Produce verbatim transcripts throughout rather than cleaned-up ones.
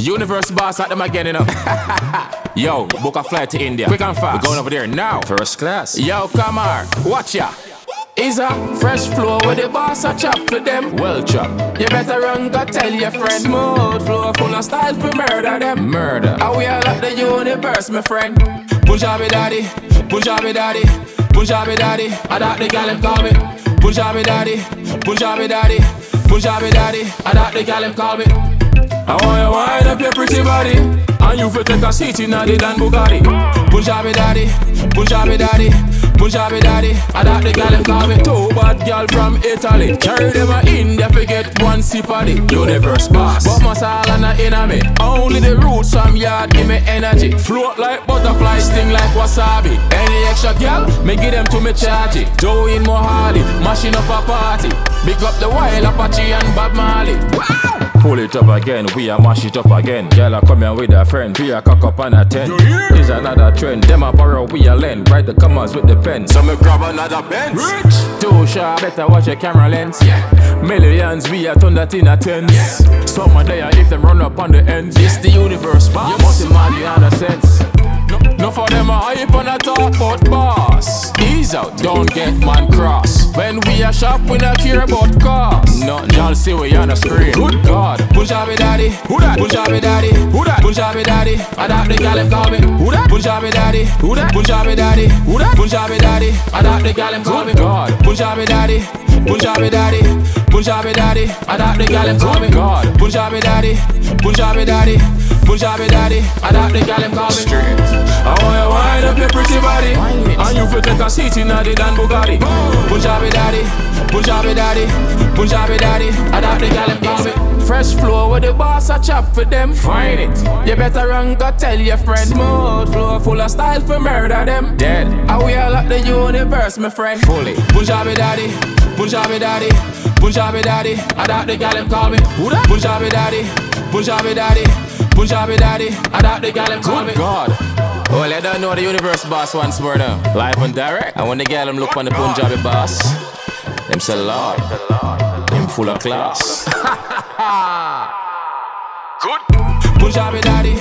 Universe boss at them again, you know. Yo, book a flight to India. Quick and fast. We're going over there now. First class. Yo, come on. Watch ya. Is a fresh flow with the boss a chop for them. Well chop. You better run, go tell your friend. Smooth flow, full of style for murder them. Murder. And we all like the universe, my friend. Punjabi daddy, Punjabi daddy, Punjabi daddy. I that the gal him call me. Punjabi daddy, Punjabi daddy, Punjabi daddy. I that the gal him call me. I want you wind up your pretty body, and you fit take a seat in the Dan Bugatti. Punjabi daddy, Punjabi daddy, Punjabi daddy. I that the gal him call me. Two bad gal from Italy, carry them a India fi get one sip of the universe boss. But masala na inna me, only the roots from yard give me energy. Float like butterfly, sting like wasabi. Any extra gal, me give them to me charge it. Joe in Mohali, mashing up a party. Big up the Wild Apache and Bob Marley. Wow! Pull it up again, we a mash it up again. Girl a come here with a friend, we a cock up and a ten. Is another trend, them a borrow, we a lend. Write the commas with the pen, so me grab another Benz. Rich! Too sharp, better watch your camera lens. Yeah. Millions, we a turn that in a tens. Yeah. Some a there if them run up on the ends. It's the universe, boss. You must imagine you understand sense. No, no for them a hype on a talk about boss. Ease out, don't get man cross. When we a shop, we not care about cost. Nothing y'all see we on the screen. Good God, Punjabi daddy, who that? Punjabi daddy, who that? Punjabi daddy, I that the gal him call me. Who that? Punjabi daddy, who that? Punjabi daddy, who that? Punjabi daddy, I that the gal him call me. God, Punjabi daddy, Punjabi daddy, Punjabi daddy, I that the gal him call me. God, Punjabi daddy, Punjabi daddy, Punjabi daddy, I that the gal him call me. I want you wind up your pretty body, and you fit take a seat in the Dan Bugatti. Punjabi daddy, Punjabi daddy, Punjabi daddy, I that the gal him call me. Fresh flow with the boss a chop for them. Find it. You better run, go tell your friend. Smooth flow, full of style for murder them. Dead. And we all like the universe, my friend. Fully. Punjabi daddy, Punjabi daddy, Punjabi daddy, I that the gal him call me. Who that? Punjabi daddy, Punjabi daddy, Punjabi daddy, I that the gal him call me. God. Well, I don't know the universe boss once more now. Live and direct. And when the gal him look on the Punjabi boss, them say Lord, them full of class. Good. Punjabi daddy.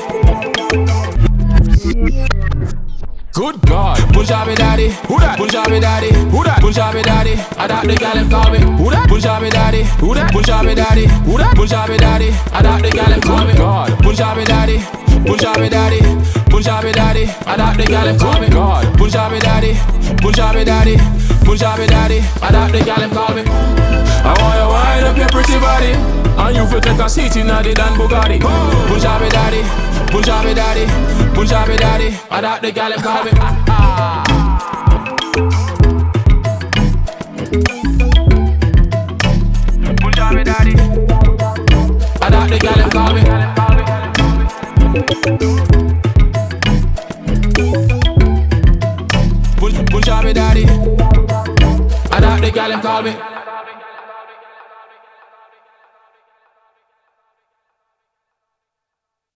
Good God, Punjabi daddy, who that? Punjabi daddy, who that? Punjabi daddy, I that the gal him call me. Who that? Punjabi daddy, who that? Punjabi daddy, who that? Punjabi daddy, I that the gal him call me. God, Punjabi daddy, Punjabi daddy, Punjabi daddy, I that the gal him call me. God, Punjabi daddy, Punjabi daddy, Punjabi daddy, I that the gal him call me. I want you wind up your pretty body, and you fit take a seat in the Dan Bugatti. Punjabi daddy, Punjabi daddy, Punjabi daddy, I that the gal him call me. Punjabi daddy, I that the gal him call me. Punjabi daddy, I that the gal him call me.